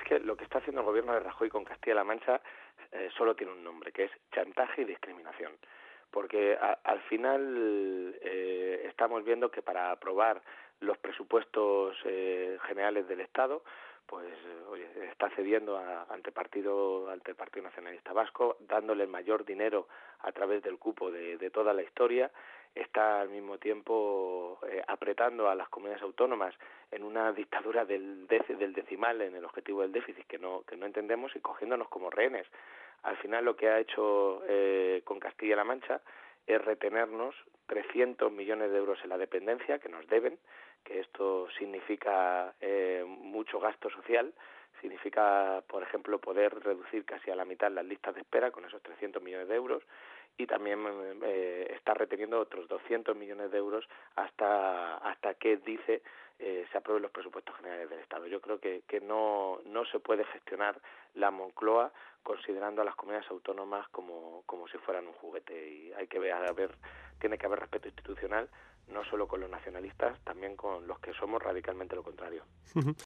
que lo que está haciendo el gobierno de Rajoy con Castilla-La Mancha solo tiene un nombre, que es chantaje y discriminación. Porque al final estamos viendo que para aprobar los presupuestos generales del Estado, pues oye, está cediendo ante el Partido Nacionalista Vasco, dándole el mayor dinero a través del cupo de toda la historia, está al mismo tiempo apretando a las comunidades autónomas en una dictadura del decimal en el objetivo del déficit que no entendemos, y cogiéndonos como rehenes. Al final lo que ha hecho con Castilla-La Mancha es retenernos 300 millones de euros en la dependencia que nos deben, que esto significa mucho gasto social, significa, por ejemplo, poder reducir casi a la mitad las listas de espera con esos 300 millones de euros, y también está reteniendo otros 200 millones de euros hasta que dice se aprueben los presupuestos generales del Estado. Yo creo que no se puede gestionar la Moncloa considerando a las comunidades autónomas como si fueran un juguete, y hay que tiene que haber respeto institucional, no solo con los nacionalistas, también con los que somos radicalmente lo contrario.